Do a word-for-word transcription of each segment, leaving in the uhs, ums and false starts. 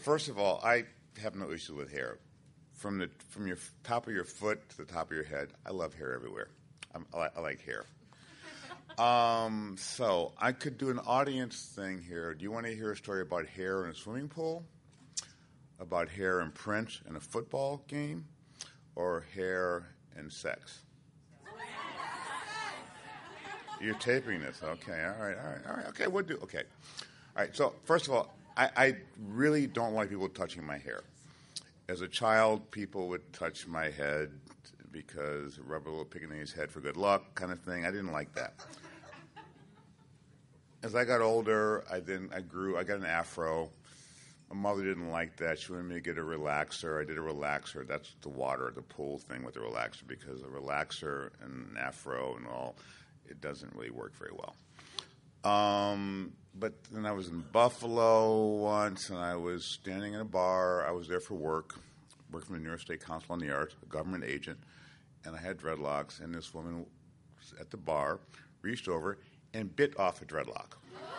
first of all, I have no issue with hair. From the from your top of your foot to the top of your head, I love hair everywhere. I'm, I, I like hair. Um, so I could do an audience thing here. Do you want to hear a story about hair in a swimming pool? About hair in print in a football game? Or hair and sex? You're taping this. Okay, all right, all right, all right. Okay, we'll do, okay. All right, so first of all, I, I really don't like people touching my hair. As a child, people would touch my head because rub a little picking in his head for good luck kind of thing. I didn't like that. As I got older, I then I grew. I got an afro. My mother didn't like that. She wanted me to get a relaxer. I did a relaxer. That's the water, the pool thing with the relaxer, because a relaxer and an afro and all, it doesn't really work very well. Um, but then I was in Buffalo once, and I was standing in a bar. I was there for work, working for the New York State Council on the Arts, a government agent, and I had dreadlocks, and this woman at the bar reached over and bit off a dreadlock.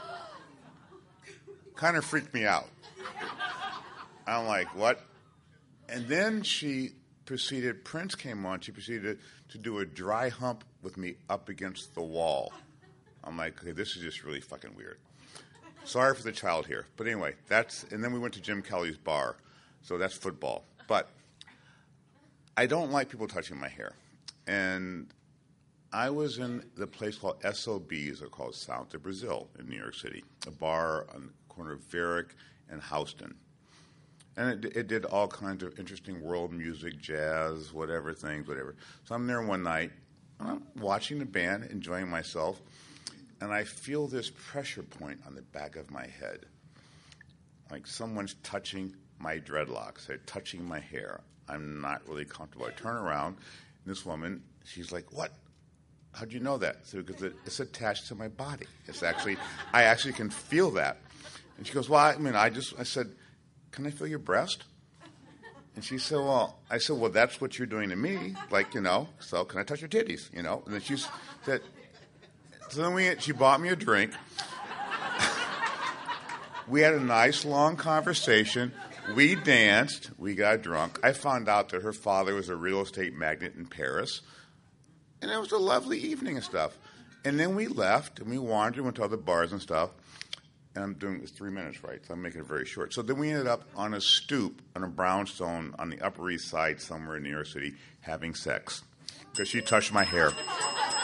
Kind of freaked me out. I'm like, what? And then she proceeded, Prince came on, she proceeded to do a dry hump with me up against the wall. I'm like, okay, this is just really fucking weird. Sorry for the child here. But anyway, that's, and then we went to Jim Kelly's bar. So that's football. But I don't like people touching my hair. And I was in the place called S O B's, or called Sound to Brazil in New York City, a bar on the corner of Varick and Houston. And it, it did all kinds of interesting world music, jazz, whatever things, whatever. So I'm there one night, and I'm watching the band, enjoying myself, and I feel this pressure point on the back of my head, like someone's touching my dreadlocks, they're touching my hair. I'm not really comfortable. I turn around, and this woman, she's like, what? How'd you know that? So, because it, it's attached to my body. It's actually, I actually can feel that. And she goes, well, I mean, I just, I said, can I feel your breast? And she said, well, I said, well, that's what you're doing to me. Like, you know, so can I touch your titties? You know? And then she said, so then we, she bought me a drink. We had a nice long conversation. We danced. We got drunk. I found out that her father was a real estate magnate in Paris. And it was a lovely evening and stuff. And then we left, and we wandered, went to other bars and stuff. And I'm doing this three minutes, right? So I'm making it very short. So then we ended up on a stoop on a brownstone on the Upper East Side somewhere in New York City having sex because she touched my hair.